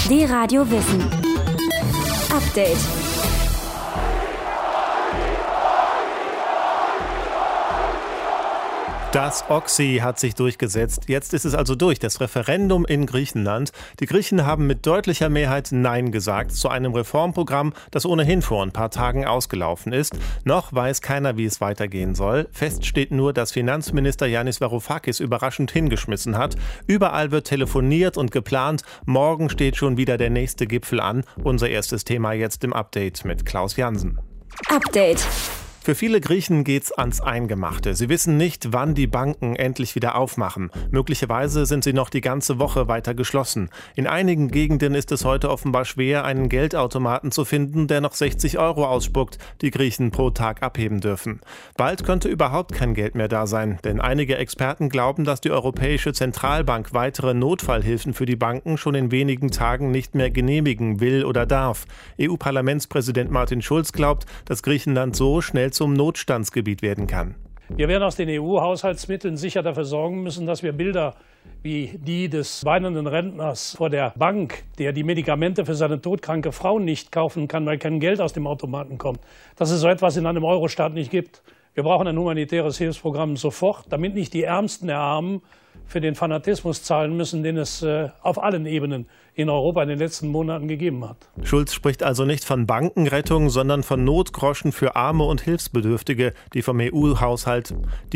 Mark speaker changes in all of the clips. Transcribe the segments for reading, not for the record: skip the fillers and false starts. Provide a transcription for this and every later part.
Speaker 1: D-Radio Wissen. Update.
Speaker 2: Das Oxy hat sich durchgesetzt. Jetzt ist es also durch, das Referendum in Griechenland. Die Griechen haben mit deutlicher Mehrheit Nein gesagt zu einem Reformprogramm, das ohnehin vor ein paar Tagen ausgelaufen ist. Noch weiß keiner, wie es weitergehen soll. Fest steht nur, dass Finanzminister Yanis Varoufakis überraschend hingeschmissen hat. Überall wird telefoniert und geplant. Morgen steht schon wieder der nächste Gipfel an. Unser erstes Thema jetzt im Update mit Klaus Jansen.
Speaker 1: Update.
Speaker 2: Für viele Griechen geht's ans Eingemachte. Sie wissen nicht, wann die Banken endlich wieder aufmachen. Möglicherweise sind sie noch die ganze Woche weiter geschlossen. In einigen Gegenden ist es heute offenbar schwer, einen Geldautomaten zu finden, der noch 60 € ausspuckt, die Griechen pro Tag abheben dürfen. Bald könnte überhaupt kein Geld mehr da sein, denn einige Experten glauben, dass die Europäische Zentralbank weitere Notfallhilfen für die Banken schon in wenigen Tagen nicht mehr genehmigen will oder darf. EU-Parlamentspräsident Martin Schulz glaubt, dass Griechenland so schnell zum Notstandsgebiet werden kann.
Speaker 3: Wir werden aus den EU-Haushaltsmitteln sicher dafür sorgen müssen, dass wir Bilder wie die des weinenden Rentners vor der Bank, der die Medikamente für seine todkranke Frau nicht kaufen kann, weil kein Geld aus dem Automaten kommt, dass es so etwas in einem Euro-Staat nicht gibt. Wir brauchen ein humanitäres Hilfsprogramm sofort, damit nicht die Ärmsten der Armen für den Fanatismus zahlen müssen, den es auf allen Ebenen in Europa in den letzten Monaten gegeben hat.
Speaker 2: Schulz spricht also nicht von Bankenrettung, sondern von Notgroschen für Arme und Hilfsbedürftige, die vom EU-Haushalt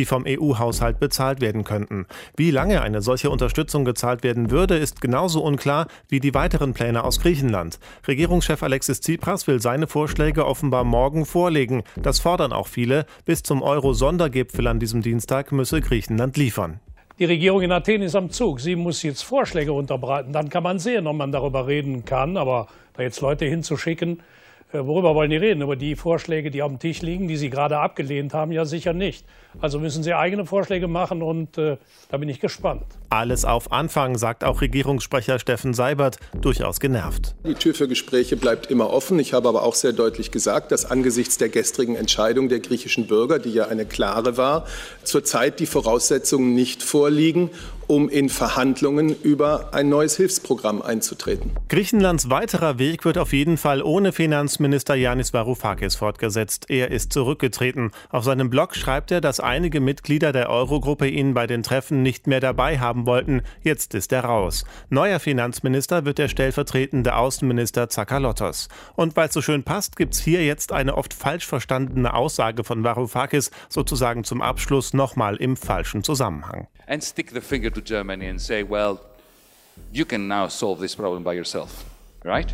Speaker 2: bezahlt werden könnten. Wie lange eine solche Unterstützung gezahlt werden würde, ist genauso unklar wie die weiteren Pläne aus Griechenland. Regierungschef Alexis Tsipras will seine Vorschläge offenbar morgen vorlegen. Das fordern auch viele. Bis zum Euro-Sondergipfel an diesem Dienstag müsse Griechenland liefern.
Speaker 3: Die Regierung in Athen ist am Zug. Sie muss jetzt Vorschläge unterbreiten. Dann kann man sehen, ob man darüber reden kann. Aber da jetzt Leute hinzuschicken, worüber wollen die reden? Über die Vorschläge, die auf dem Tisch liegen, die Sie gerade abgelehnt haben? Ja, sicher nicht. Also müssen Sie eigene Vorschläge machen und da bin ich gespannt.
Speaker 2: Alles auf Anfang, sagt auch Regierungssprecher Steffen Seibert, durchaus genervt.
Speaker 4: Die Tür für Gespräche bleibt immer offen. Ich habe aber auch sehr deutlich gesagt, dass angesichts der gestrigen Entscheidung der griechischen Bürger, die ja eine klare war, zurzeit die Voraussetzungen nicht vorliegen, um in Verhandlungen über ein neues Hilfsprogramm einzutreten.
Speaker 2: Griechenlands weiterer Weg wird auf jeden Fall ohne Finanzminister Yanis Varoufakis fortgesetzt. Er ist zurückgetreten. Auf seinem Blog schreibt er, dass einige Mitglieder der Eurogruppe ihn bei den Treffen nicht mehr dabei haben wollten. Jetzt ist er raus. Neuer Finanzminister wird der stellvertretende Außenminister Tsakalotos. Und weil es so schön passt, gibt's hier jetzt eine oft falsch verstandene Aussage von Varoufakis, sozusagen zum Abschluss nochmal im falschen Zusammenhang.
Speaker 5: And stick the finger to Germany and say, well, you can now solve this problem by yourself, right?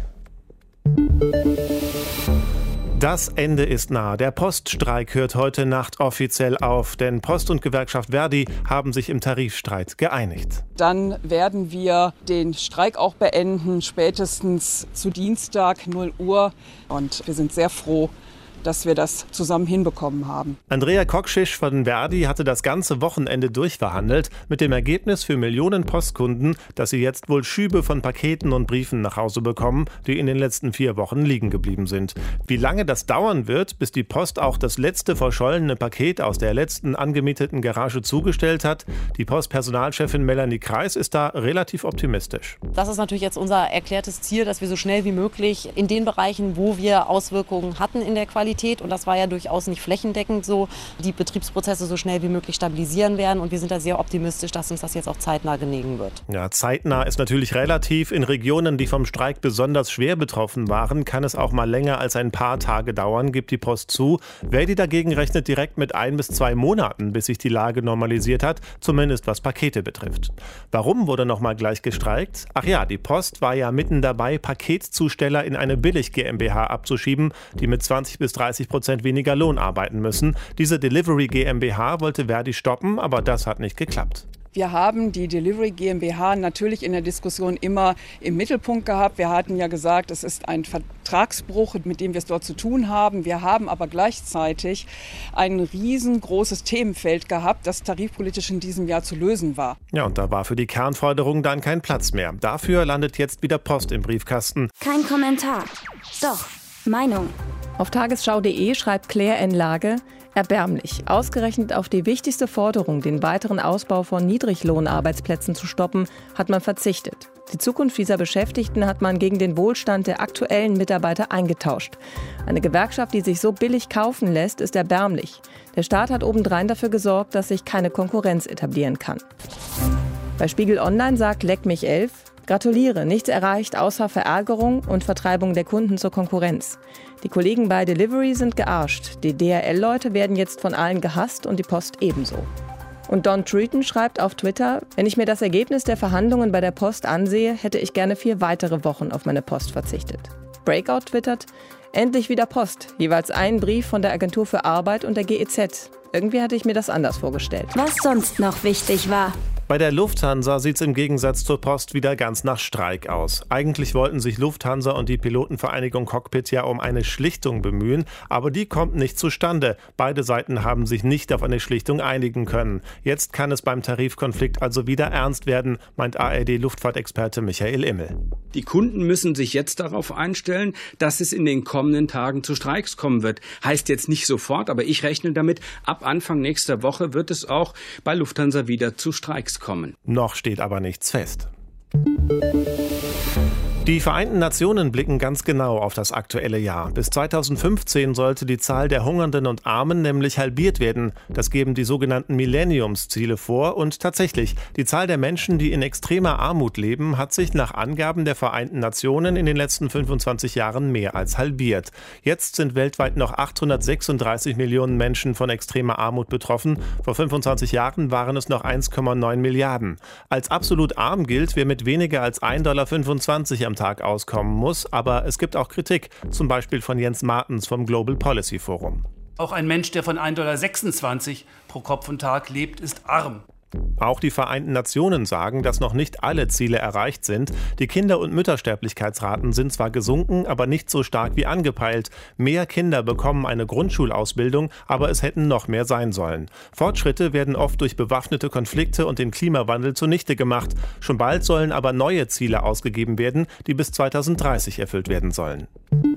Speaker 2: Das Ende ist nah. Der Poststreik hört heute Nacht offiziell auf, denn Post und Gewerkschaft Verdi haben sich im Tarifstreit geeinigt.
Speaker 6: Dann werden wir den Streik auch beenden, spätestens zu Dienstag 0 Uhr. Und wir sind sehr froh, dass wir das zusammen hinbekommen haben.
Speaker 2: Andrea Kokschisch von Verdi hatte das ganze Wochenende durchverhandelt, mit dem Ergebnis für Millionen Postkunden, dass sie jetzt wohl Schübe von Paketen und Briefen nach Hause bekommen, die in den letzten 4 Wochen liegen geblieben sind. Wie lange das dauern wird, bis die Post auch das letzte verschollene Paket aus der letzten angemieteten Garage zugestellt hat, die Postpersonalchefin Melanie Kreis ist da relativ optimistisch.
Speaker 7: Das ist natürlich jetzt unser erklärtes Ziel, dass wir so schnell wie möglich in den Bereichen, wo wir Auswirkungen hatten in der Qualität, und das war ja durchaus nicht flächendeckend so, die Betriebsprozesse so schnell wie möglich stabilisieren werden. Und wir sind da sehr optimistisch, dass uns das jetzt auch zeitnah genehmigen wird.
Speaker 2: Ja, zeitnah ist natürlich relativ. In Regionen, die vom Streik besonders schwer betroffen waren, kann es auch mal länger als ein paar Tage dauern, gibt die Post zu. Verdi dagegen rechnet direkt mit 1 bis 2 Monaten, bis sich die Lage normalisiert hat, zumindest was Pakete betrifft. Warum wurde nochmal gleich gestreikt? Ach ja, die Post war ja mitten dabei, Paketzusteller in eine Billig-GmbH abzuschieben, die mit 20 bis 30% weniger Lohn arbeiten müssen. Diese Delivery GmbH wollte Verdi stoppen, aber das hat nicht geklappt.
Speaker 6: Wir haben die Delivery GmbH natürlich in der Diskussion immer im Mittelpunkt gehabt. Wir hatten ja gesagt, es ist ein Vertragsbruch, mit dem wir es dort zu tun haben. Wir haben aber gleichzeitig ein riesengroßes Themenfeld gehabt, das tarifpolitisch in diesem Jahr zu lösen war.
Speaker 2: Ja, und da war für die Kernforderung dann kein Platz mehr. Dafür landet jetzt wieder Post im Briefkasten.
Speaker 1: Kein Kommentar. Doch, Meinung.
Speaker 8: Auf tagesschau.de schreibt Claire N. Lage: Erbärmlich. Ausgerechnet auf die wichtigste Forderung, den weiteren Ausbau von Niedriglohnarbeitsplätzen zu stoppen, hat man verzichtet. Die Zukunft dieser Beschäftigten hat man gegen den Wohlstand der aktuellen Mitarbeiter eingetauscht. Eine Gewerkschaft, die sich so billig kaufen lässt, ist erbärmlich. Der Staat hat obendrein dafür gesorgt, dass sich keine Konkurrenz etablieren kann. Bei Spiegel Online sagt Leckmich11: Gratuliere, nichts erreicht außer Verärgerung und Vertreibung der Kunden zur Konkurrenz. Die Kollegen bei Delivery sind gearscht. Die DHL-Leute werden jetzt von allen gehasst und die Post ebenso. Und Don Treaton schreibt auf Twitter: Wenn ich mir das Ergebnis der Verhandlungen bei der Post ansehe, hätte ich gerne 4 weitere Wochen auf meine Post verzichtet. Breakout twittert: Endlich wieder Post. Jeweils ein Brief von der Agentur für Arbeit und der GEZ. Irgendwie hatte ich mir das anders vorgestellt.
Speaker 1: Was sonst noch wichtig war.
Speaker 2: Bei der Lufthansa sieht es im Gegensatz zur Post wieder ganz nach Streik aus. Eigentlich wollten sich Lufthansa und die Pilotenvereinigung Cockpit ja um eine Schlichtung bemühen, aber die kommt nicht zustande. Beide Seiten haben sich nicht auf eine Schlichtung einigen können. Jetzt kann es beim Tarifkonflikt also wieder ernst werden, meint ARD-Luftfahrtexperte Michael Immel.
Speaker 9: Die Kunden müssen sich jetzt darauf einstellen, dass es in den kommenden Tagen zu Streiks kommen wird. Heißt jetzt nicht sofort, aber ich rechne damit, ab Anfang nächster Woche wird es auch bei Lufthansa wieder zu Streiks kommen.
Speaker 2: Noch steht aber nichts fest. Die Vereinten Nationen blicken ganz genau auf das aktuelle Jahr. Bis 2015 sollte die Zahl der Hungernden und Armen nämlich halbiert werden. Das geben die sogenannten Millenniumsziele vor. Und tatsächlich, die Zahl der Menschen, die in extremer Armut leben, hat sich nach Angaben der Vereinten Nationen in den letzten 25 Jahren mehr als halbiert. Jetzt sind weltweit noch 836 Millionen Menschen von extremer Armut betroffen. Vor 25 Jahren waren es noch 1,9 Milliarden. Als absolut arm gilt, wer mit weniger als $1,25 am Tag auskommen muss, aber es gibt auch Kritik, zum Beispiel von Jens Martens vom Global Policy Forum.
Speaker 10: Auch ein Mensch, der von $1,26 pro Kopf und Tag lebt, ist arm.
Speaker 2: Auch die Vereinten Nationen sagen, dass noch nicht alle Ziele erreicht sind. Die Kinder- und Müttersterblichkeitsraten sind zwar gesunken, aber nicht so stark wie angepeilt. Mehr Kinder bekommen eine Grundschulausbildung, aber es hätten noch mehr sein sollen. Fortschritte werden oft durch bewaffnete Konflikte und den Klimawandel zunichte gemacht. Schon bald sollen aber neue Ziele ausgegeben werden, die bis 2030 erfüllt werden sollen.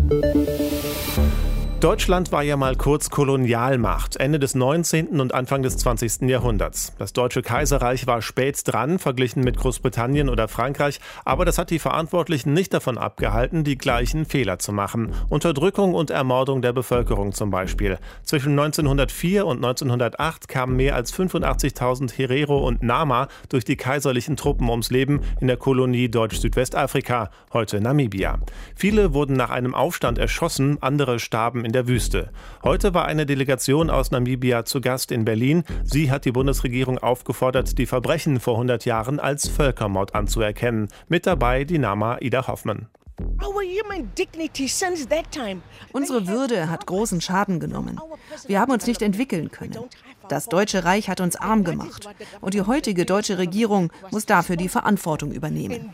Speaker 2: Deutschland war ja mal kurz Kolonialmacht, Ende des 19. und Anfang des 20. Jahrhunderts. Das Deutsche Kaiserreich war spät dran, verglichen mit Großbritannien oder Frankreich, aber das hat die Verantwortlichen nicht davon abgehalten, die gleichen Fehler zu machen. Unterdrückung und Ermordung der Bevölkerung zum Beispiel. Zwischen 1904 und 1908 kamen mehr als 85.000 Herero und Nama durch die kaiserlichen Truppen ums Leben in der Kolonie Deutsch-Südwestafrika, heute Namibia. Viele wurden nach einem Aufstand erschossen, andere starben in der Wüste. Heute war eine Delegation aus Namibia zu Gast in Berlin. Sie hat die Bundesregierung aufgefordert, die Verbrechen vor 100 Jahren als Völkermord anzuerkennen. Mit dabei die Nama Ida Hoffmann.
Speaker 11: Unsere Würde hat großen Schaden genommen. Wir haben uns nicht entwickeln können. Das Deutsche Reich hat uns arm gemacht. Und die heutige deutsche Regierung muss dafür die Verantwortung übernehmen.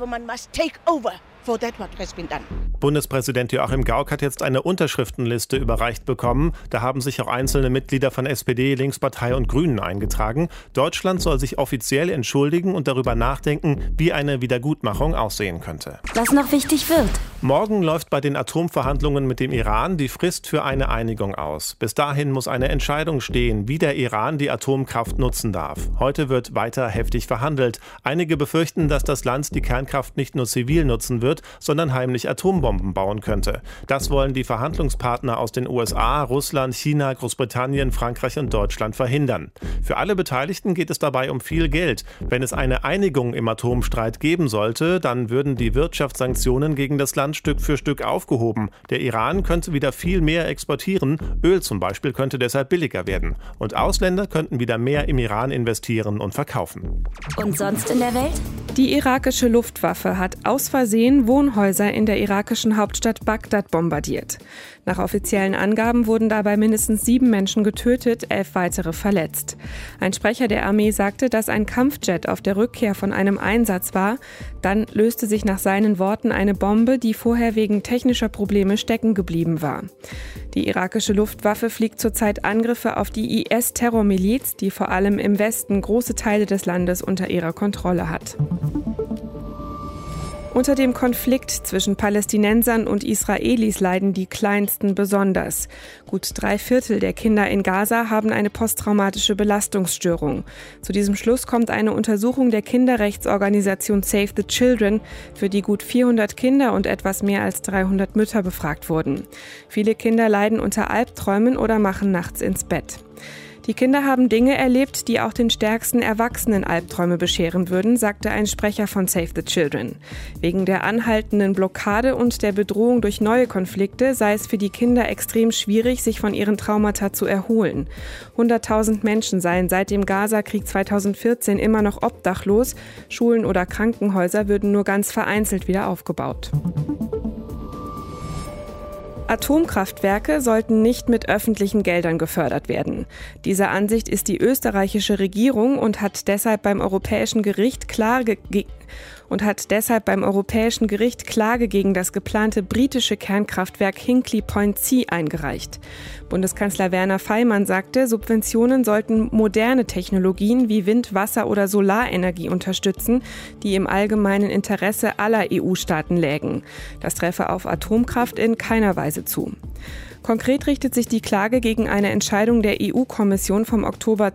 Speaker 2: Bundespräsident Joachim Gauck hat jetzt eine Unterschriftenliste überreicht bekommen. Da haben sich auch einzelne Mitglieder von SPD, Linkspartei und Grünen eingetragen. Deutschland soll sich offiziell entschuldigen und darüber nachdenken, wie eine Wiedergutmachung aussehen könnte.
Speaker 1: Was noch wichtig wird.
Speaker 2: Morgen läuft bei den Atomverhandlungen mit dem Iran die Frist für eine Einigung aus. Bis dahin muss eine Entscheidung stehen, wie der Iran die Atomkraft nutzen darf. Heute wird weiter heftig verhandelt. Einige befürchten, dass das Land die Kernkraft nicht nur zivil nutzen wird, sondern heimlich Atombomben bauen könnte. Das wollen die Verhandlungspartner aus den USA, Russland, China, Großbritannien, Frankreich und Deutschland verhindern. Für alle Beteiligten geht es dabei um viel Geld. Wenn es eine Einigung im Atomstreit geben sollte, dann würden die Wirtschaftssanktionen gegen das Land Stück für Stück aufgehoben. Der Iran könnte wieder viel mehr exportieren. Öl zum Beispiel könnte deshalb billiger werden. Und Ausländer könnten wieder mehr im Iran investieren und verkaufen.
Speaker 1: Und sonst in der Welt?
Speaker 12: Die irakische Luftwaffe hat aus Versehen Wohnhäuser in der irakischen Hauptstadt Bagdad bombardiert. Nach offiziellen Angaben wurden dabei mindestens 7 Menschen getötet, 11 weitere verletzt. Ein Sprecher der Armee sagte, dass ein Kampfjet auf der Rückkehr von einem Einsatz war. Dann löste sich nach seinen Worten eine Bombe, die vorher wegen technischer Probleme stecken geblieben war. Die irakische Luftwaffe fliegt zurzeit Angriffe auf die IS-Terrormiliz, die vor allem im Westen große Teile des Landes unter ihrer Kontrolle hat. Unter dem Konflikt zwischen Palästinensern und Israelis leiden die Kleinsten besonders. Gut 3/4 der Kinder in Gaza haben eine posttraumatische Belastungsstörung. Zu diesem Schluss kommt eine Untersuchung der Kinderrechtsorganisation Save the Children, für die gut 400 Kinder und etwas mehr als 300 Mütter befragt wurden. Viele Kinder leiden unter Albträumen oder machen nachts ins Bett. Die Kinder haben Dinge erlebt, die auch den stärksten Erwachsenen Albträume bescheren würden, sagte ein Sprecher von Save the Children. Wegen der anhaltenden Blockade und der Bedrohung durch neue Konflikte sei es für die Kinder extrem schwierig, sich von ihren Traumata zu erholen. 100.000 Menschen seien seit dem Gaza-Krieg 2014 immer noch obdachlos. Schulen oder Krankenhäuser würden nur ganz vereinzelt wieder aufgebaut. Atomkraftwerke sollten nicht mit öffentlichen Geldern gefördert werden. Dieser Ansicht ist die österreichische Regierung und hat deshalb beim Europäischen Gericht Klage gegen das geplante britische Kernkraftwerk Hinkley Point C eingereicht. Bundeskanzler Werner Faymann sagte, Subventionen sollten moderne Technologien wie Wind-, Wasser- oder Solarenergie unterstützen, die im allgemeinen Interesse aller EU-Staaten lägen. Das treffe auf Atomkraft in keiner Weise zu. Konkret richtet sich die Klage gegen eine Entscheidung der EU-Kommission vom Oktober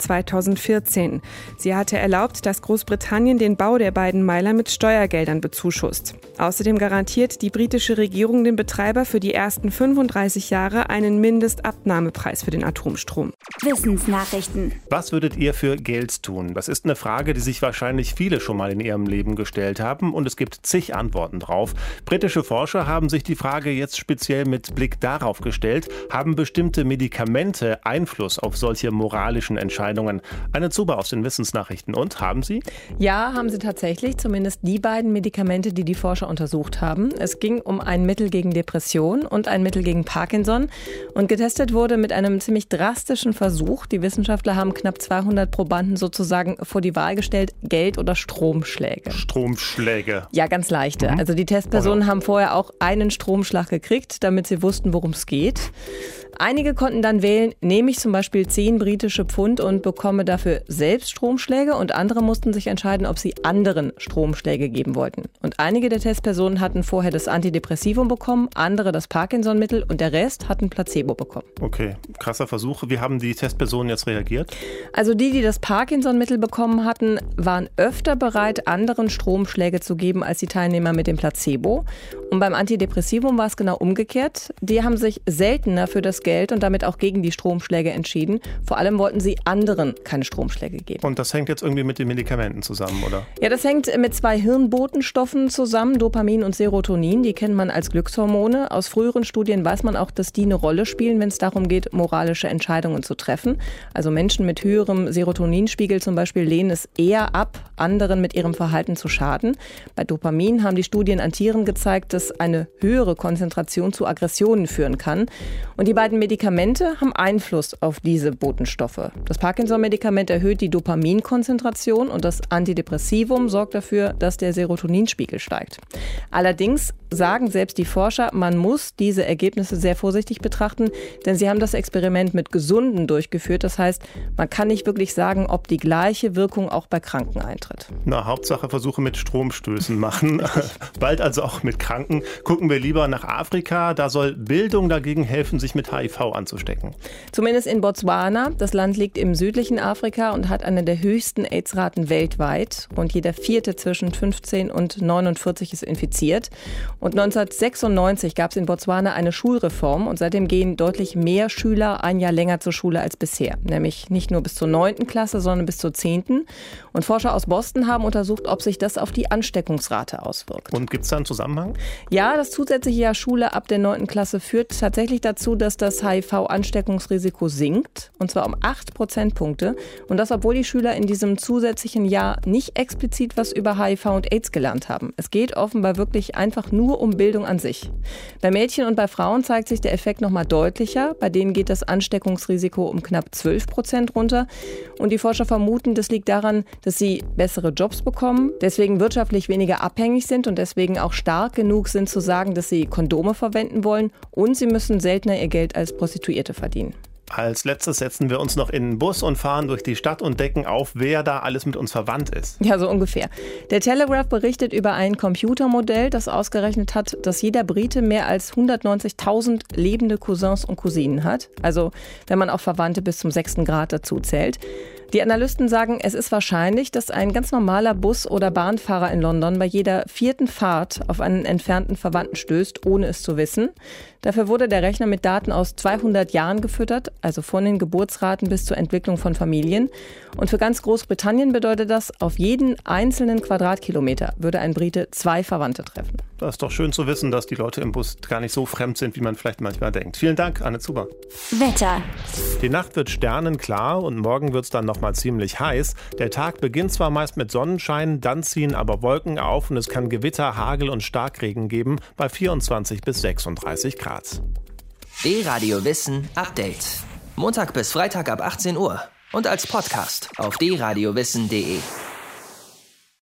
Speaker 12: 2014. Sie hatte erlaubt, dass Großbritannien den Bau der beiden Meiler mit Steuergeldern bezuschusst. Außerdem garantiert die britische Regierung dem Betreiber für die ersten 35 Jahre einen Mindestabnahmepreis für den Atomstrom.
Speaker 1: Wissensnachrichten.
Speaker 2: Was würdet ihr für Geld tun? Das ist eine Frage, die sich wahrscheinlich viele schon mal in ihrem Leben gestellt haben und es gibt zig Antworten drauf. Britische Forscher haben sich die Frage jetzt speziell mit Blick darauf gestellt, haben bestimmte Medikamente Einfluss auf solche moralischen Entscheidungen? Anne Zuber aus den Wissensnachrichten. Und, haben sie?
Speaker 8: Ja, haben sie tatsächlich. Zumindest die beiden Medikamente, die die Forscher untersucht haben. Es ging um ein Mittel gegen Depression und ein Mittel gegen Parkinson. Und getestet wurde mit einem ziemlich drastischen Versuch. Die Wissenschaftler haben knapp 200 Probanden sozusagen vor die Wahl gestellt, Geld oder Stromschläge.
Speaker 2: Stromschläge?
Speaker 8: Ja, ganz leichte. Also die Testpersonen haben vorher auch einen Stromschlag gekriegt, damit sie wussten, worum es geht. Einige konnten dann wählen, nehme ich zum Beispiel 10 britische Pfund und bekomme dafür selbst Stromschläge, und andere mussten sich entscheiden, ob sie anderen Stromschläge geben wollten. Und einige der Testpersonen hatten vorher das Antidepressivum bekommen, andere das Parkinson-Mittel und der Rest hatten Placebo bekommen.
Speaker 2: Okay, krasser Versuch. Wie haben die Testpersonen jetzt reagiert?
Speaker 8: Also die das Parkinson-Mittel bekommen hatten, waren öfter bereit, anderen Stromschläge zu geben als die Teilnehmer mit dem Placebo. Und beim Antidepressivum war es genau umgekehrt. Die haben sich seltener für das Geld und damit auch gegen die Stromschläge entschieden. Vor allem wollten sie anderen keine Stromschläge geben.
Speaker 2: Und das hängt jetzt irgendwie mit den Medikamenten zusammen, oder?
Speaker 8: Ja, das hängt mit 2 Hirnbotenstoffen zusammen, Dopamin und Serotonin. Die kennt man als Glückshormone. Aus früheren Studien weiß man auch, dass die eine Rolle spielen, wenn es darum geht, moralische Entscheidungen zu treffen. Also Menschen mit höherem Serotoninspiegel zum Beispiel lehnen es eher ab, anderen mit ihrem Verhalten zu schaden. Bei Dopamin haben die Studien an Tieren gezeigt, dass eine höhere Konzentration zu Aggressionen führen kann. Und die beiden Medikamente haben Einfluss auf diese Botenstoffe. Das Parkinson-Medikament erhöht die Dopaminkonzentration und das Antidepressivum sorgt dafür, dass der Serotoninspiegel steigt. Allerdings sagen selbst die Forscher, man muss diese Ergebnisse sehr vorsichtig betrachten, denn sie haben das Experiment mit Gesunden durchgeführt. Das heißt, man kann nicht wirklich sagen, ob die gleiche Wirkung auch bei Kranken eintritt.
Speaker 2: Na, Hauptsache Versuche mit Stromstößen machen. Bald also auch mit Kranken. Gucken wir lieber nach Afrika. Da soll Bildung dagegen helfen, sich mit HIV anzustecken.
Speaker 8: Zumindest in Botswana. Das Land liegt im südlichen Afrika und hat eine der höchsten AIDS-Raten weltweit. Und jeder 4. zwischen 15 und 49 ist infiziert. Und 1996 gab es in Botswana eine Schulreform und seitdem gehen deutlich mehr Schüler ein Jahr länger zur Schule als bisher. Nämlich nicht nur bis zur 9. Klasse, sondern bis zur 10. Und Forscher aus Boston haben untersucht, ob sich das auf die Ansteckungsrate auswirkt.
Speaker 2: Und gibt es da einen Zusammenhang?
Speaker 8: Ja, das zusätzliche Jahr Schule ab der 9. Klasse führt tatsächlich dazu, dass das HIV-Ansteckungsrisiko sinkt. Und zwar um 8 Prozentpunkte. Und das, obwohl die Schüler in diesem zusätzlichen Jahr nicht explizit was über HIV und AIDS gelernt haben. Es geht offenbar wirklich einfach nur um Bildung an sich. Bei Mädchen und bei Frauen zeigt sich der Effekt noch mal deutlicher. Bei denen geht das Ansteckungsrisiko um knapp 12% runter. Und die Forscher vermuten, das liegt daran, dass sie bessere Jobs bekommen, deswegen wirtschaftlich weniger abhängig sind und deswegen auch stark genug sind zu sagen, dass sie Kondome verwenden wollen, und sie müssen seltener ihr Geld als Prostituierte verdienen.
Speaker 2: Als letztes setzen wir uns noch in den Bus und fahren durch die Stadt und decken auf, wer da alles mit uns verwandt ist.
Speaker 8: Ja, so ungefähr. Der Telegraph berichtet über ein Computermodell, das ausgerechnet hat, dass jeder Brite mehr als 190.000 lebende Cousins und Cousinen hat. Also wenn man auch Verwandte bis zum 6. Grad dazu zählt. Die Analysten sagen, es ist wahrscheinlich, dass ein ganz normaler Bus- oder Bahnfahrer in London bei jeder 4. Fahrt auf einen entfernten Verwandten stößt, ohne es zu wissen. Dafür wurde der Rechner mit Daten aus 200 Jahren gefüttert, also von den Geburtsraten bis zur Entwicklung von Familien. Und für ganz Großbritannien bedeutet das, auf jeden einzelnen Quadratkilometer würde ein Brite 2 Verwandte treffen.
Speaker 2: Das ist doch schön zu wissen, dass die Leute im Bus gar nicht so fremd sind, wie man vielleicht manchmal denkt. Vielen Dank, Anne Zuber.
Speaker 1: Wetter.
Speaker 2: Die Nacht wird sternenklar und morgen wird es dann noch mal ziemlich heiß. Der Tag beginnt zwar meist mit Sonnenschein, dann ziehen aber Wolken auf und es kann Gewitter, Hagel und Starkregen geben bei 24 bis 36 Grad.
Speaker 13: D-Radio Wissen Update. Montag bis Freitag ab 18 Uhr und als Podcast auf drradiowissen.de.